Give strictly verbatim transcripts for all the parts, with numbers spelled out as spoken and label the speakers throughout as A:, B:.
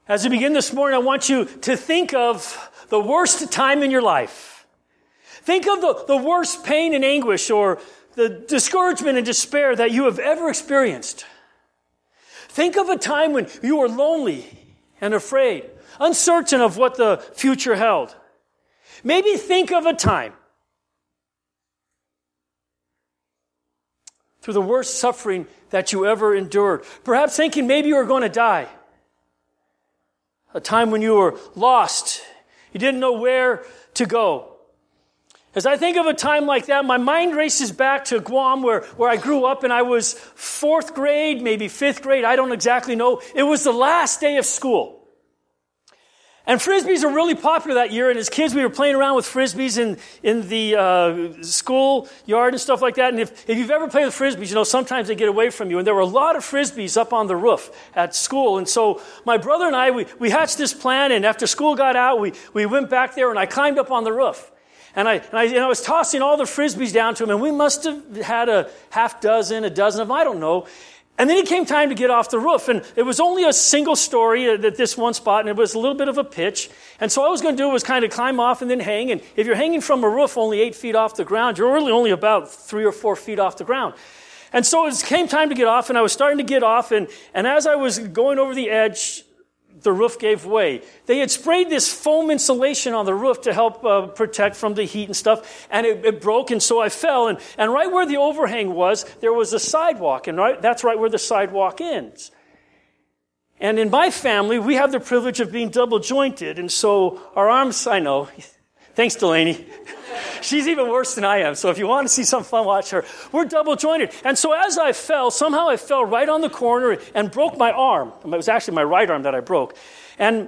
A: As we begin this morning, I want you to think of the worst time in your life. Think of the, the worst pain and anguish or the discouragement and despair that you have ever experienced. Think of a time when you were lonely and afraid, uncertain of what the future held. Maybe think of a time through the worst suffering that you ever endured. Perhaps thinking maybe you were going to die. A time when you were lost. You didn't know where to go. As I think of a time like that, my mind races back to Guam where, where I grew up, and I was fourth grade, maybe fifth grade, I don't exactly know. It was the last day of school. And Frisbees were really popular that year, and as kids we were playing around with Frisbees in, in the uh, school yard and stuff like that. And if, if you've ever played with Frisbees, you know sometimes they get away from you. And there were a lot of Frisbees up on the roof at school. And so my brother and I, we, we hatched this plan, and after school got out, we, we went back there, and I climbed up on the roof. And I, and I, and I was tossing all the Frisbees down to him, and we must have had a half dozen, a dozen of them, I don't know. And then it came time to get off the roof, and it was only a single story at this one spot, and it was a little bit of a pitch. And so all I was going to do was kind of climb off and then hang. And if you're hanging from a roof only eight feet off the ground, you're really only about three or four feet off the ground. And so it came time to get off, and I was starting to get off, and, and as I was going over the edge, the roof gave way. They had sprayed this foam insulation on the roof to help uh, protect from the heat and stuff, and it, it broke, and so I fell. And, and right where the overhang was, there was a sidewalk, and right, that's right where the sidewalk ends. And in my family, we have the privilege of being double-jointed, and so our arms, I know, thanks, Delaney. She's even worse than I am, so if you want to see some fun, watch her. We're double-jointed. And so as I fell, somehow I fell right on the corner and broke my arm. It was actually my right arm that I broke. And,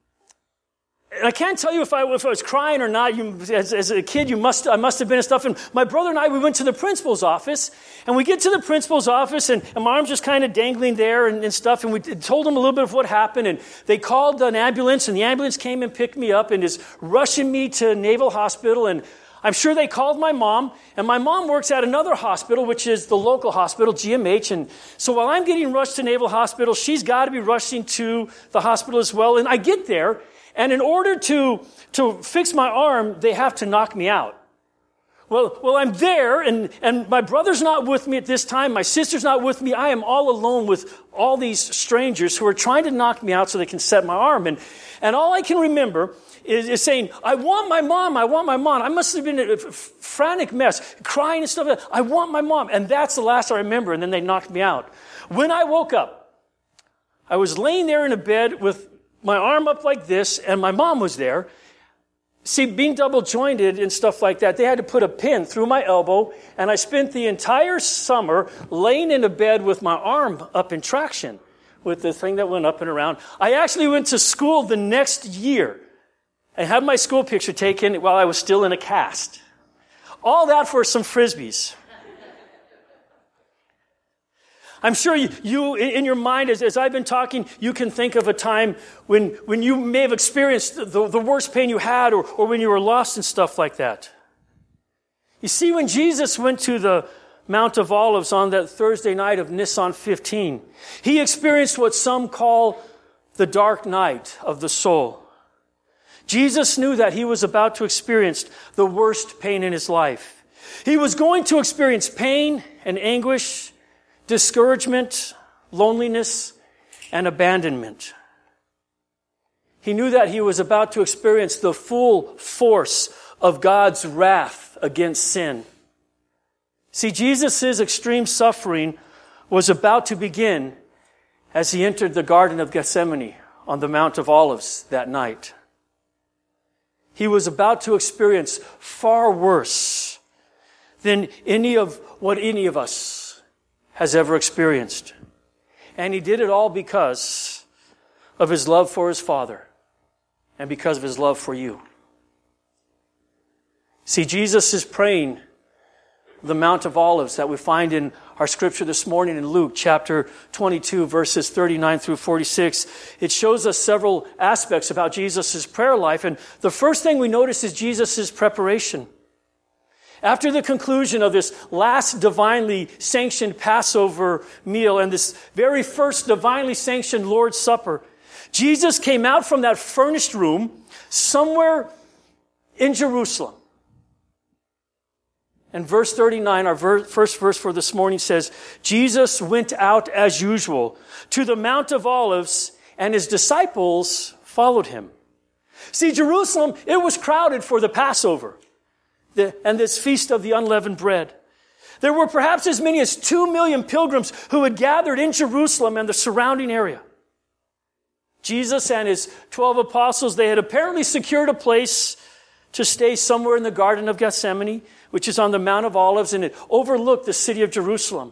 A: and I can't tell you if I, if I was crying or not. You, as, as a kid, you must I must have been and stuff. And my brother and I, we went to the principal's office. And we get to the principal's office, and, and my arm's just kind of dangling there and, and stuff. And we told them a little bit of what happened. And they called an ambulance, and the ambulance came and picked me up and is rushing me to Naval Hospital. And I'm sure they called my mom, and my mom works at another hospital, which is the local hospital, G M H. And so while I'm getting rushed to Naval Hospital, she's got to be rushing to the hospital as well. And I get there, and in order to, to fix my arm, they have to knock me out. Well, well, I'm there, and, and my brother's not with me at this time. My sister's not with me. I am all alone with all these strangers who are trying to knock me out so they can set my arm. And, and all I can remember is, is saying, I want my mom, I want my mom. I must have been a frantic mess, crying and stuff. I want my mom. And that's the last I remember, and then they knocked me out. When I woke up, I was laying there in a bed with my arm up like this, and my mom was there. See, being double-jointed and stuff like that, they had to put a pin through my elbow, and I spent the entire summer laying in a bed with my arm up in traction with the thing that went up and around. I actually went to school the next year. I had my school picture taken while I was still in a cast. All that for some Frisbees. I'm sure you, you in your mind, as, as I've been talking, you can think of a time when, when you may have experienced the, the worst pain you had, or, or when you were lost and stuff like that. You see, when Jesus went to the Mount of Olives on that Thursday night of Nisan fifteen, he experienced what some call the dark night of the soul. Jesus knew that he was about to experience the worst pain in his life. He was going to experience pain and anguish, discouragement, loneliness, and abandonment. He knew that he was about to experience the full force of God's wrath against sin. See, Jesus' extreme suffering was about to begin as he entered the Garden of Gethsemane on the Mount of Olives that night. He was about to experience far worse than any of what any of us has ever experienced. And he did it all because of his love for his Father and because of his love for you. See, Jesus is praying the Mount of Olives that we find in our scripture this morning in Luke chapter twenty-two, verses thirty-nine through forty-six. It shows us several aspects about Jesus' prayer life. And the first thing we notice is Jesus' preparation. After the conclusion of this last divinely sanctioned Passover meal and this very first divinely sanctioned Lord's Supper, Jesus came out from that furnished room somewhere in Jerusalem. And verse thirty-nine, our ver- first verse for this morning says, Jesus went out as usual to the Mount of Olives, and his disciples followed him. See, Jerusalem, it was crowded for the Passover the, and this feast of the unleavened bread. There were perhaps as many as two million pilgrims who had gathered in Jerusalem and the surrounding area. Jesus and his twelve apostles, they had apparently secured a place to stay somewhere in the Garden of Gethsemane, which is on the Mount of Olives, and it overlooked the city of Jerusalem.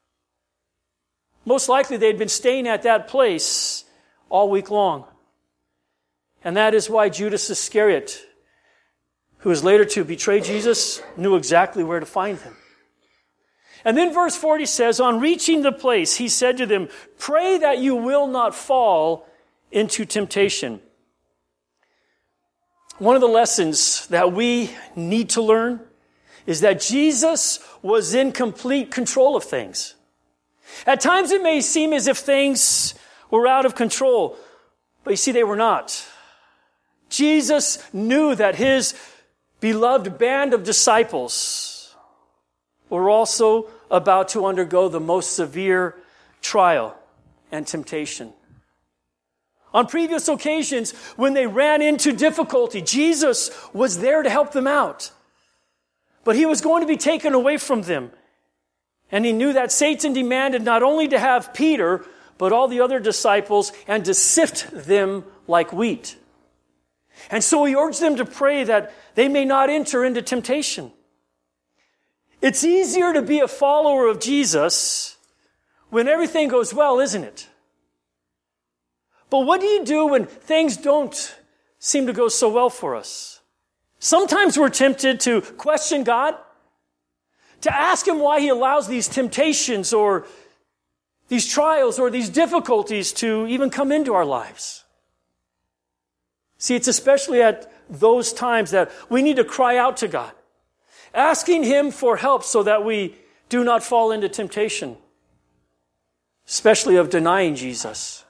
A: Most likely they had been staying at that place all week long. And that is why Judas Iscariot, who was later to betray Jesus, knew exactly where to find him. And then verse forty says, on reaching the place, he said to them, pray that you will not fall into temptation. One of the lessons that we need to learn is that Jesus was in complete control of things. At times it may seem as if things were out of control, but you see, they were not. Jesus knew that his beloved band of disciples were also about to undergo the most severe trial and temptation. On previous occasions, when they ran into difficulty, Jesus was there to help them out. But he was going to be taken away from them. And he knew that Satan demanded not only to have Peter, but all the other disciples, and to sift them like wheat. And so he urged them to pray that they may not enter into temptation. It's easier to be a follower of Jesus when everything goes well, isn't it? But what do you do when things don't seem to go so well for us? Sometimes we're tempted to question God, to ask him why he allows these temptations or these trials or these difficulties to even come into our lives. See, it's especially at those times that we need to cry out to God, asking him for help so that we do not fall into temptation, especially of denying Jesus.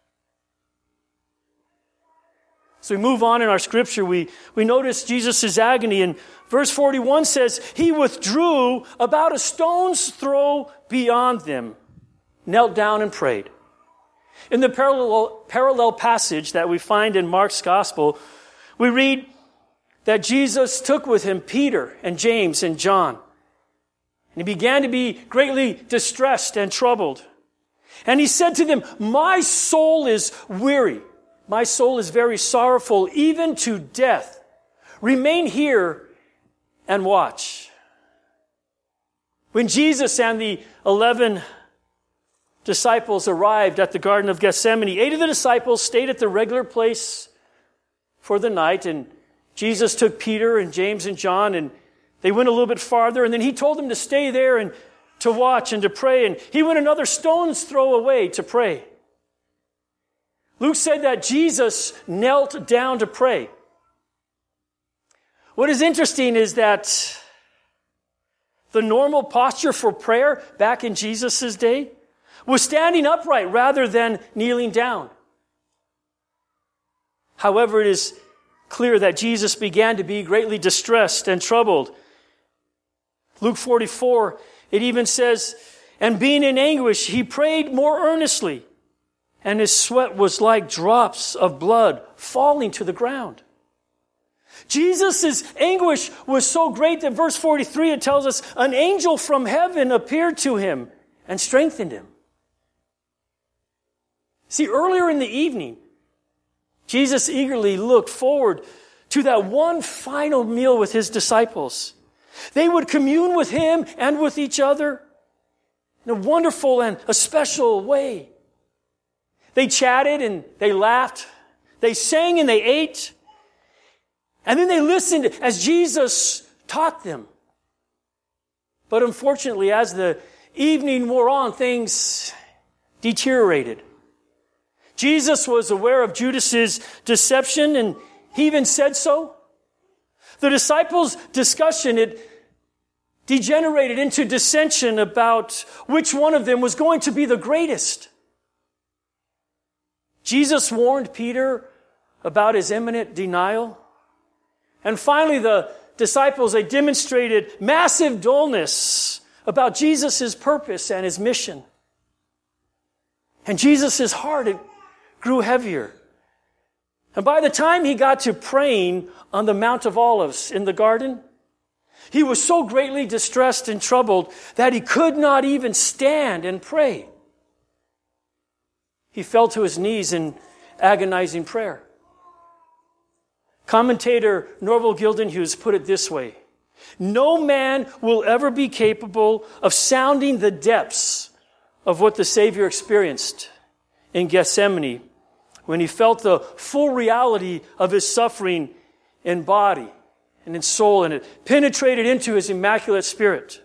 A: So we move on in our scripture, we, we notice Jesus' agony, and verse forty-one says, he withdrew about a stone's throw beyond them, knelt down and prayed. In the parallel, parallel passage that we find in Mark's gospel, we read that Jesus took with him Peter and James and John. And he began to be greatly distressed and troubled. And he said to them, my soul is weary. My soul is very sorrowful, even to death. Remain here and watch. When Jesus and the eleven disciples arrived at the Garden of Gethsemane, eight of the disciples stayed at the regular place for the night, and Jesus took Peter and James and John, and they went a little bit farther, and then he told them to stay there and to watch and to pray, and he went another stone's throw away to pray. Luke said that Jesus knelt down to pray. What is interesting is that the normal posture for prayer back in Jesus' day was standing upright rather than kneeling down. However, it is clear that Jesus began to be greatly distressed and troubled. Luke forty-four, it even says, and being in anguish, he prayed more earnestly, and his sweat was like drops of blood falling to the ground. Jesus' anguish was so great that verse forty-three, it tells us, an angel from heaven appeared to him and strengthened him. See, earlier in the evening, Jesus eagerly looked forward to that one final meal with his disciples. They would commune with him and with each other in a wonderful and a special way. They chatted and they laughed. They sang and they ate. And then they listened as Jesus taught them. But unfortunately, as the evening wore on, things deteriorated. Jesus was aware of Judas's deception, and he even said so. The disciples' discussion, it degenerated into dissension about which one of them was going to be the greatest. Jesus warned Peter about his imminent denial. And finally, the disciples, they demonstrated massive dullness about Jesus' purpose and his mission. And Jesus' heart, it grew heavier. And by the time he got to praying on the Mount of Olives in the garden, he was so greatly distressed and troubled that he could not even stand and pray. He fell to his knees in agonizing prayer. Commentator Norval Gildenhughes put it this way: no man will ever be capable of sounding the depths of what the Savior experienced in Gethsemane when he felt the full reality of his suffering in body and in soul, and it penetrated into his immaculate spirit.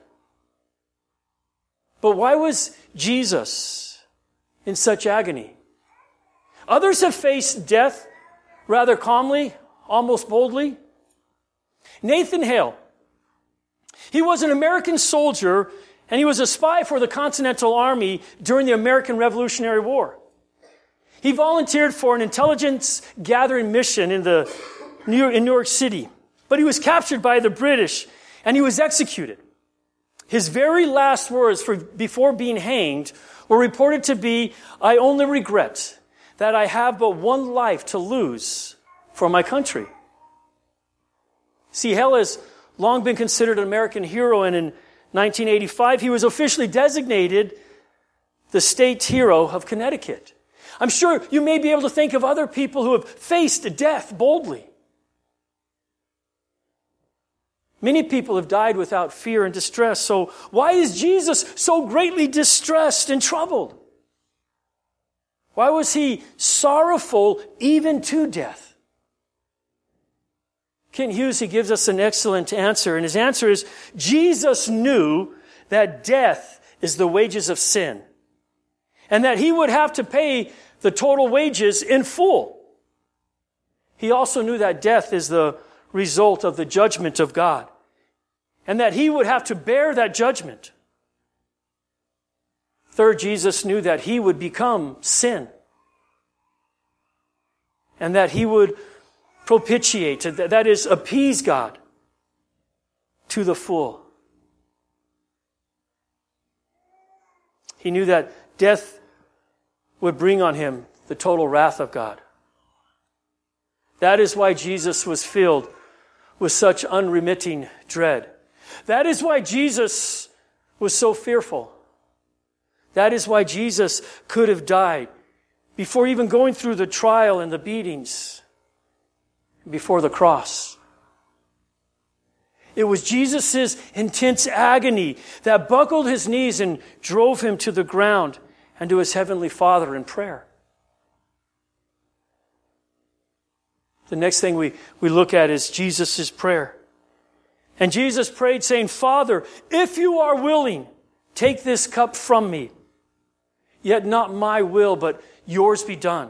A: But why was Jesus in such agony? Others have faced death rather calmly, almost boldly. Nathan Hale, he was an American soldier, and he was a spy for the Continental Army during the American Revolutionary War. He volunteered for an intelligence gathering mission in the New York, in New York City, but he was captured by the British and he was executed. His very last words for, before being hanged were reported to be, "I only regret that I have but one life to lose for my country." See, Hale has long been considered an American hero, and in nineteen eighty-five, he was officially designated the state hero of Connecticut. I'm sure you may be able to think of other people who have faced death boldly. Many people have died without fear and distress, so why is Jesus so greatly distressed and troubled? Why was he sorrowful even to death? Kent Hughes, he gives us an excellent answer, and his answer is, Jesus knew that death is the wages of sin, and that he would have to pay the total wages in full. He also knew that death is the result of the judgment of God, and that he would have to bear that judgment. Third, Jesus knew that he would become sin, and that he would propitiate, that is, appease God to the full. He knew that death would bring on him the total wrath of God. That is why Jesus was filled with such unremitting dread. That is why Jesus was so fearful. That is why Jesus could have died before even going through the trial and the beatings, before the cross. It was Jesus' intense agony that buckled his knees and drove him to the ground and to his heavenly Father in prayer. The next thing we, we look at is Jesus' prayer. And Jesus prayed saying, "Father, if you are willing, take this cup from me. Yet not my will, but yours be done."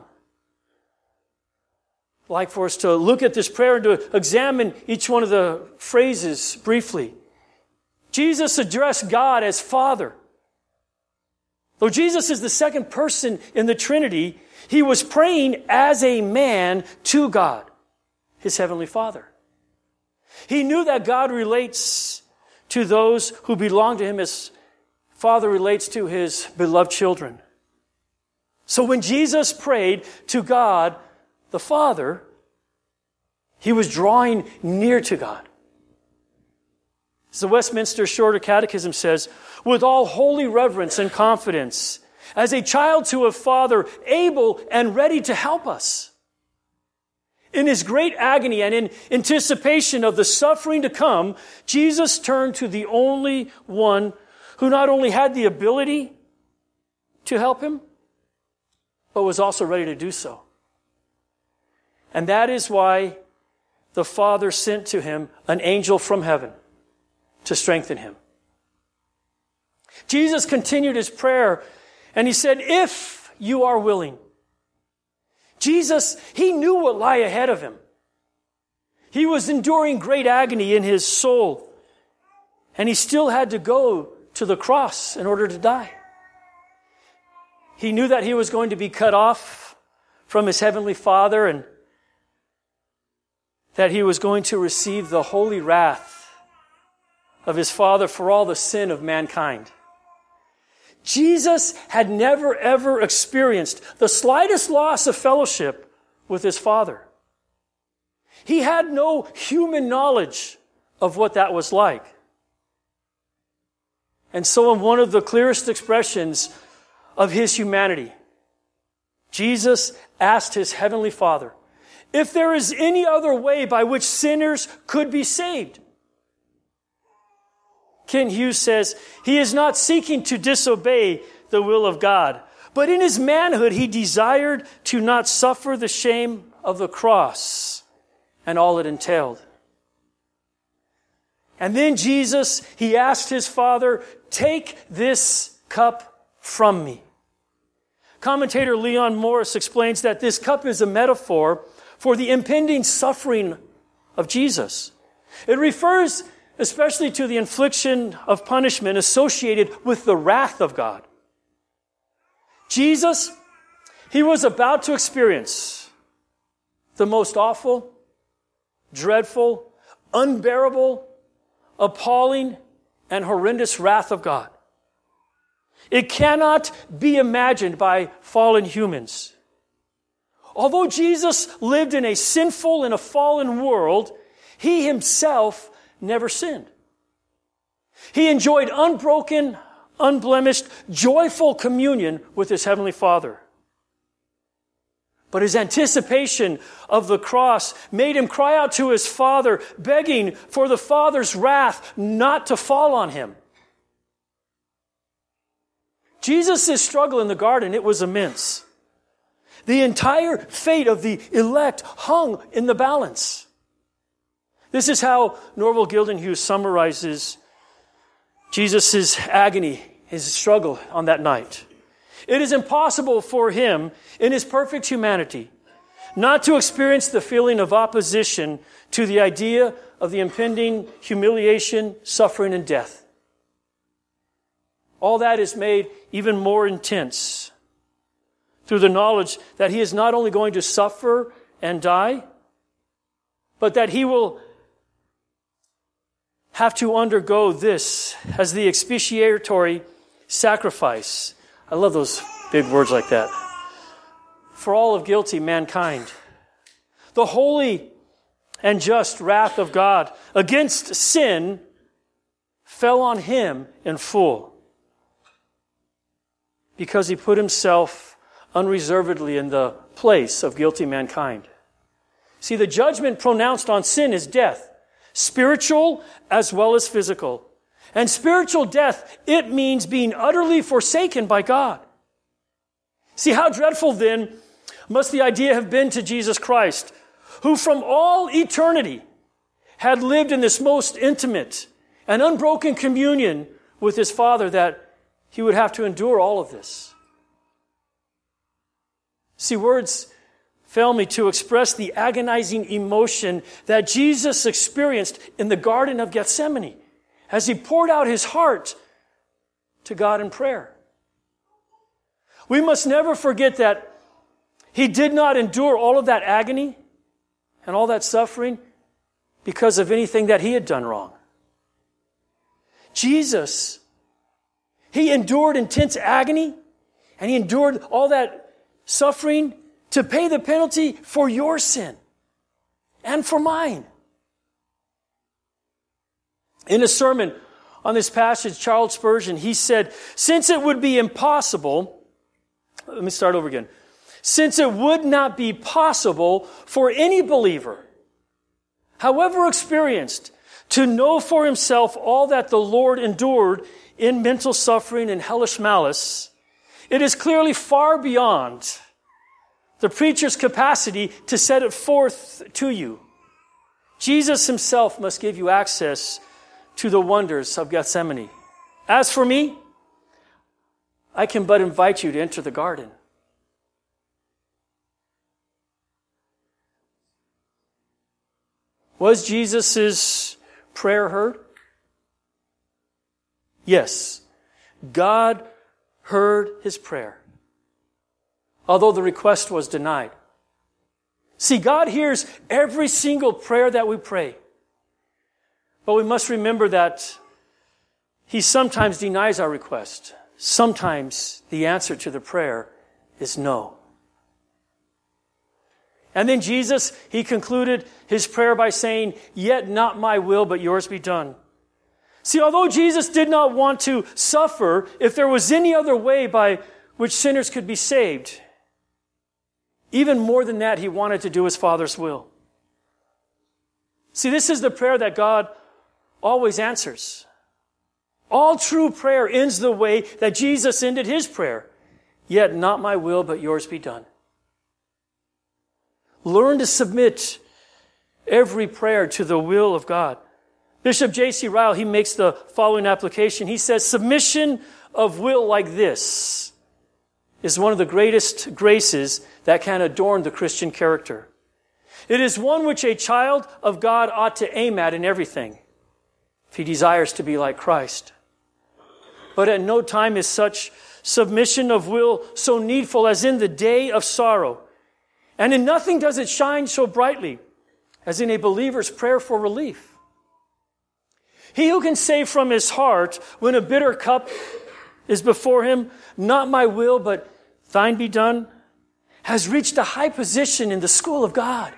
A: I'd like for us to look at this prayer and to examine each one of the phrases briefly. Jesus addressed God as Father. Though Jesus is the second person in the Trinity, he was praying as a man to God, his heavenly Father. He knew that God relates to those who belong to him as Father relates to his beloved children. So when Jesus prayed to God the Father, he was drawing near to God. As the Westminster Shorter Catechism says, "With all holy reverence and confidence, as a child to a Father able and ready to help us." In his great agony and in anticipation of the suffering to come, Jesus turned to the only one who not only had the ability to help him, but was also ready to do so. And that is why the Father sent to him an angel from heaven to strengthen him. Jesus continued his prayer and he said, "If you are willing." Jesus, he knew what lay ahead of him. He was enduring great agony in his soul, and he still had to go to the cross in order to die. He knew that he was going to be cut off from his heavenly Father, and that he was going to receive the holy wrath of his Father for all the sin of mankind. Jesus had never, ever experienced the slightest loss of fellowship with his Father. He had no human knowledge of what that was like. And so in one of the clearest expressions of his humanity, Jesus asked his heavenly Father if there is any other way by which sinners could be saved. Kent Hughes says, he is not seeking to disobey the will of God, but in his manhood he desired to not suffer the shame of the cross and all it entailed. And then Jesus, he asked his Father, take this cup from me. Commentator Leon Morris explains that this cup is a metaphor for the impending suffering of Jesus. It refers especially to the infliction of punishment associated with the wrath of God. Jesus, he was about to experience the most awful, dreadful, unbearable, appalling, and horrendous wrath of God. It cannot be imagined by fallen humans. Although Jesus lived in a sinful and a fallen world, he himself never sinned. He enjoyed unbroken, unblemished, joyful communion with his heavenly Father. But his anticipation of the cross made him cry out to his Father, begging for the Father's wrath not to fall on him. Jesus' struggle in the garden, it was immense. The entire fate of the elect hung in the balance. This is how Norval Gildenhue summarizes Jesus' agony, his struggle on that night. It is impossible for him, in his perfect humanity, not to experience the feeling of opposition to the idea of the impending humiliation, suffering, and death. All that is made even more intense through the knowledge that he is not only going to suffer and die, but that he will have to undergo this as the expiatory sacrifice. I love those big words like that. For all of guilty mankind. The holy and just wrath of God against sin fell on him in full, because he put himself unreservedly in the place of guilty mankind. See, the judgment pronounced on sin is death, spiritual as well as physical. And spiritual death, it means being utterly forsaken by God. See, how dreadful then must the idea have been to Jesus Christ, who from all eternity had lived in this most intimate and unbroken communion with his Father, that he would have to endure all of this. See, words fail me to express the agonizing emotion that Jesus experienced in the Garden of Gethsemane as he poured out his heart to God in prayer. We must never forget that he did not endure all of that agony and all that suffering because of anything that he had done wrong. Jesus, he endured intense agony and he endured all that suffering to pay the penalty for your sin and for mine. In a sermon on this passage, Charles Spurgeon, he said, since it would be impossible, let me start over again. Since it would not be possible for any believer, however experienced, to know for himself all that the Lord endured in mental suffering and hellish malice, it is clearly far beyond the preacher's capacity to set it forth to you. Jesus himself must give you access to the wonders of Gethsemane. As for me, I can but invite you to enter the garden. Was Jesus' prayer heard? Yes. God heard his prayer, although the request was denied. See, God hears every single prayer that we pray. But we must remember that He sometimes denies our request. Sometimes the answer to the prayer is no. And then Jesus, He concluded His prayer by saying, "Yet not my will, but yours be done." See, although Jesus did not want to suffer, if there was any other way by which sinners could be saved, even more than that, He wanted to do His Father's will. See, this is the prayer that God always answers. All true prayer ends the way that Jesus ended His prayer. "Yet not my will, but yours be done." Learn to submit every prayer to the will of God. Bishop J C Ryle, he makes the following application. He says, "Submission of will like this is one of the greatest graces that can adorn the Christian character. It is one which a child of God ought to aim at in everything, if he desires to be like Christ. But at no time is such submission of will so needful as in the day of sorrow. And in nothing does it shine so brightly as in a believer's prayer for relief. He who can say from his heart, when a bitter cup is before him, 'Not my will, but thine be done,' has reached a high position in the school of God."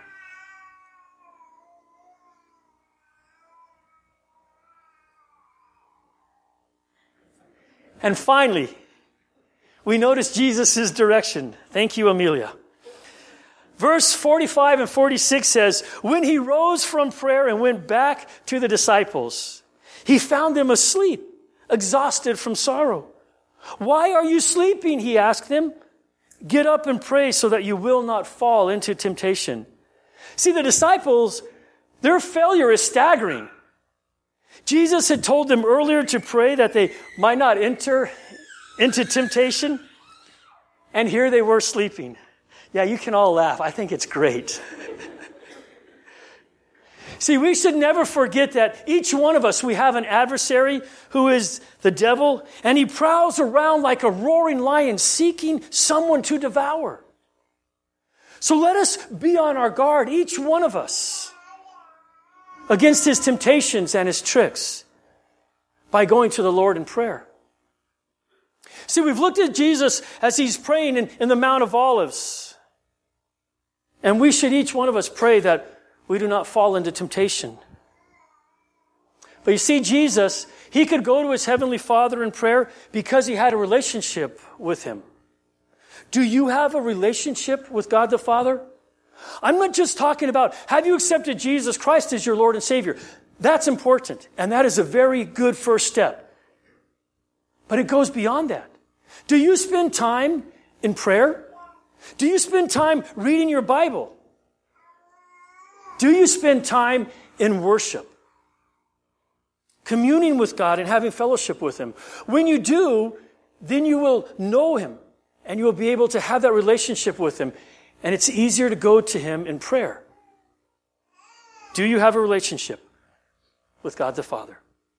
A: And finally, we notice Jesus' direction. Thank you, Amelia. Verse forty-five and forty-six says, "When he rose from prayer and went back to the disciples, he found them asleep, exhausted from sorrow. 'Why are you sleeping?' he asked them. 'Get up and pray so that you will not fall into temptation.'" See, the disciples, their failure is staggering. Jesus had told them earlier to pray that they might not enter into temptation, and here they were sleeping. Yeah, you can all laugh. I think it's great. See, we should never forget that each one of us, we have an adversary who is the devil, and he prowls around like a roaring lion seeking someone to devour. So let us be on our guard, each one of us, against his temptations and his tricks by going to the Lord in prayer. See, we've looked at Jesus as he's praying in, in the Mount of Olives. And we should each one of us pray that we do not fall into temptation. But you see, Jesus, he could go to his heavenly Father in prayer because he had a relationship with him. Do you have a relationship with God the Father? I'm not just talking about, have you accepted Jesus Christ as your Lord and Savior? That's important, and that is a very good first step. But it goes beyond that. Do you spend time in prayer? Do you spend time reading your Bible? Do you spend time in worship? Communing with God and having fellowship with Him. When you do, then you will know Him and you will be able to have that relationship with Him. And it's easier to go to Him in prayer. Do you have a relationship with God the Father?